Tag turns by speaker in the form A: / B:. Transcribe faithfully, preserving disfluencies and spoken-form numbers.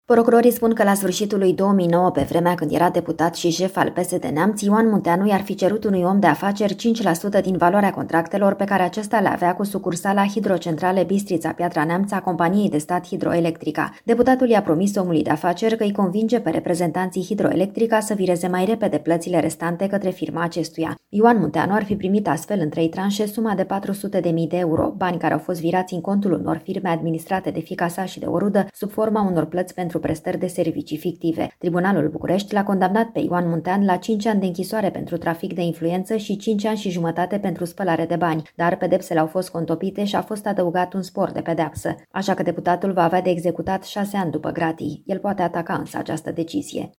A: Procurorii spun că la sfârșitul lui două mii nouă, pe vremea când era deputat și șef al P S D Neamț, Ioan Munteanu i-ar fi cerut unui om de afaceri cinci la sută din valoarea contractelor pe care acesta le avea cu sucursala Hidrocentrale Bistrița Piatra Neamț a companiei de stat Hidroelectrica. Deputatul i-a promis omului de afaceri că îi convinge pe reprezentanții Hidroelectrica să vireze mai repede plățile restante către firma acestuia. Ioan Munteanu ar fi primit astfel în trei tranșe suma de patru sute de mii de euro, bani care au fost virați în contul unor firme administrate de fiica sa și de o rudă sub forma unor plăți pentru prestări de servicii fictive. Tribunalul București l-a condamnat pe Ioan Muntean la cinci ani de închisoare pentru trafic de influență și cinci ani și jumătate pentru spălare de bani, dar pedepsele au fost contopite și a fost adăugat un spor de pedeapsă, așa că deputatul va avea de executat șase ani după gratii. El poate ataca însă această decizie.